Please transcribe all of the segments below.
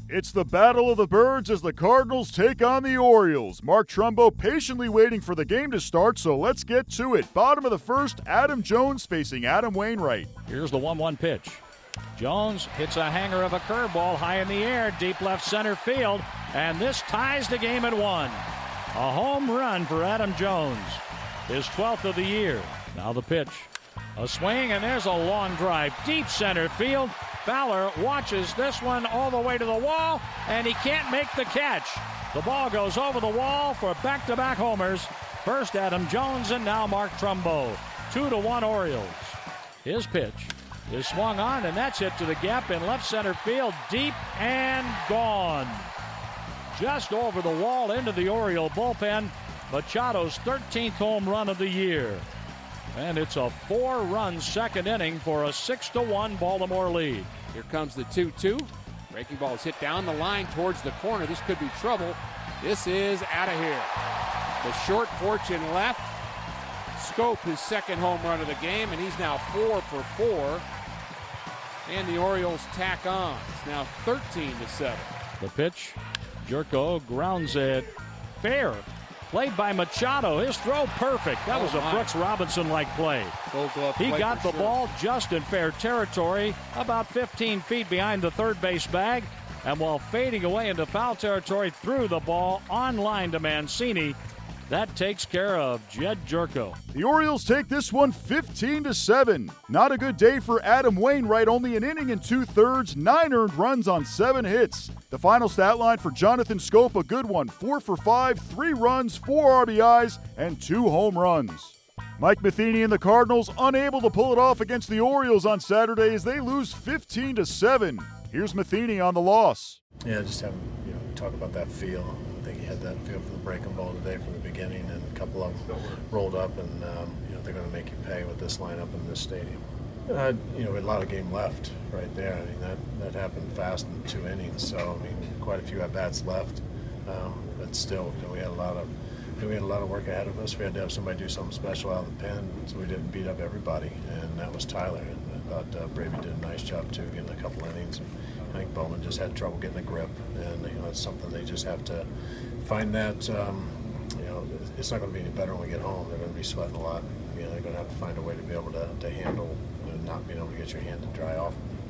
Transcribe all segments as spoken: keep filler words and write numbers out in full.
It's the Battle of the Birds as the Cardinals take on the Orioles. Mark Trumbo patiently waiting for the game to start, so let's get to it. Bottom of the first, Adam Jones facing Adam Wainwright. Here's the one one pitch. Jones hits a hanger of a curveball high in the air, deep left center field, and this ties the game at one. A home run for Adam Jones, his twelfth of the year. Now the pitch. A swing, and there's a long drive, deep center field. Fowler watches this one all the way to the wall, and he can't make the catch. The ball goes over the wall for back-to-back homers. First Adam Jones, and now Mark Trumbo. Two to one Orioles. His pitch is swung on, and that's hit to the gap in left center field, deep and gone. Just over the wall into the Oriole bullpen. Machado's thirteenth home run of the year. And it's a four-run second inning for a six to one Baltimore lead. Here comes the two two. Breaking ball is hit down the line towards the corner. This could be trouble. This is out of here. The short porch in left. Schoop, his second home run of the game, and he's now four for four. And the Orioles tack on. It's now thirteen to seven. The pitch. Jerko grounds it fair. Played by Machado. His throw perfect. That oh was a my. Brooks Robinson-like play. Gold glove He play got the sure. ball just in fair territory, about fifteen feet behind the third base bag, and while fading away into foul territory, threw the ball on line to Mancini. That takes care of Jed Jerko. The Orioles take this one fifteen to seven. Not a good day for Adam Wainwright, only an inning and two-thirds, nine earned runs on seven hits. The final stat line for Jonathan Schoop, a good one, four for five, three runs, four R B Is, and two home runs. Mike Matheny and the Cardinals unable to pull it off against the Orioles on Saturday as they lose fifteen to seven. Here's Matheny on the loss. Yeah, just having, you know, talk about that feel. I think he had that feel for the breaking ball today from the beginning, and a couple of them rolled up, and um, you know, they're going to make you pay with this lineup in this stadium. Uh, you know, we had a lot of game left right there. I mean, that, that happened fast in two innings, so I mean, quite a few at-bats left. Um, but still, you know, we had a lot of we had a lot of work ahead of us. We had to have somebody do something special out of the pen, so we didn't beat up everybody, and that was Tyler. And I thought uh, Bravey did a nice job too, getting a couple innings. And I think Bowman just had trouble getting a grip, and you know, it's something they just have to find that. Um, you know, it's not going to be any better when we get home. They're going to be sweating a lot. You know, they're going to have to find a way to be able to, to handle, you know, not being able to get your hand to dry off.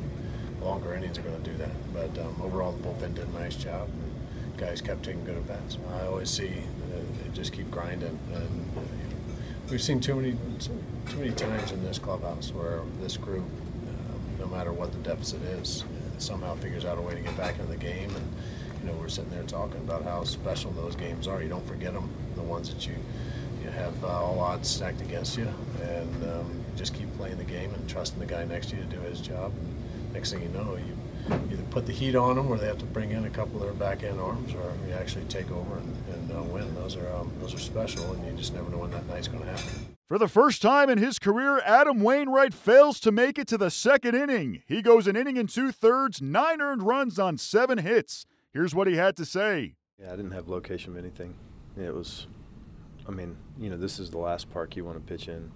Longer innings are going to do that, but um, overall the bullpen did a nice job. Guys kept taking good at bats. I always see uh, they just keep grinding, and uh, we've seen too many too many times in this clubhouse where this group, um, no matter what the deficit is, uh, somehow figures out a way to get back into the game. And you know, we're sitting there talking about how special those games are. You don't forget them, the ones that you you have uh, all odds stacked against you, and um, just keep playing the game and trusting the guy next to you to do his job. And next thing you know, you either put the heat on them, or they have to bring in a couple of their back-end arms, or you actually take over and, and uh, win. Those are um, those are special, and you just never know when that night's going to happen. For the first time in his career, Adam Wainwright fails to make it to the second inning. He goes an inning and two-thirds, nine earned runs on seven hits. Here's what he had to say. Yeah, I didn't have location of anything. It was, I mean, you know, this is the last park you want to pitch in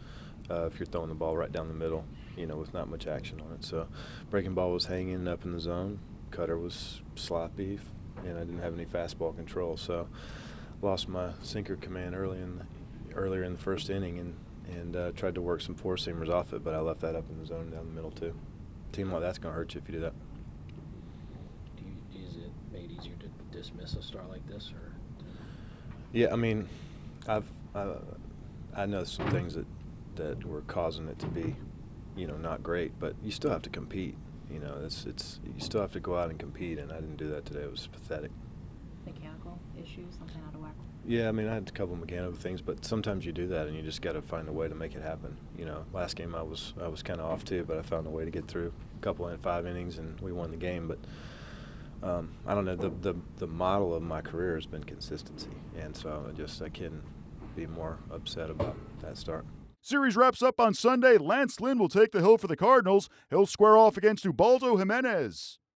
uh, if you're throwing the ball right down the middle, you know, with not much action on it. So breaking ball was hanging up in the zone. Cutter was sloppy, and I didn't have any fastball control. So lost my sinker command early in the, earlier in the first inning, and, and uh, tried to work some four-seamers off it, but I left that up in the zone down the middle too. A team like that's going to hurt you if you do that. Do you, is it made easier to dismiss a start like this, or? Yeah, I mean, I've I, I know some things that that were causing it to be, you know, not great, but you still have to compete. You know, it's it's you still have to go out and compete, and I didn't do that today. It was pathetic. Mechanical issues, something out of whack? Yeah, I mean, I had a couple of mechanical things, but sometimes you do that, and you just got to find a way to make it happen. You know, last game I was I was kind of off too, but I found a way to get through a couple and five innings, and we won the game. But um, I don't know, the, the the model of my career has been consistency, and so I just I couldn't be more upset about that start. Series wraps up on Sunday. Lance Lynn will take the hill for the Cardinals. He'll square off against Ubaldo Jimenez.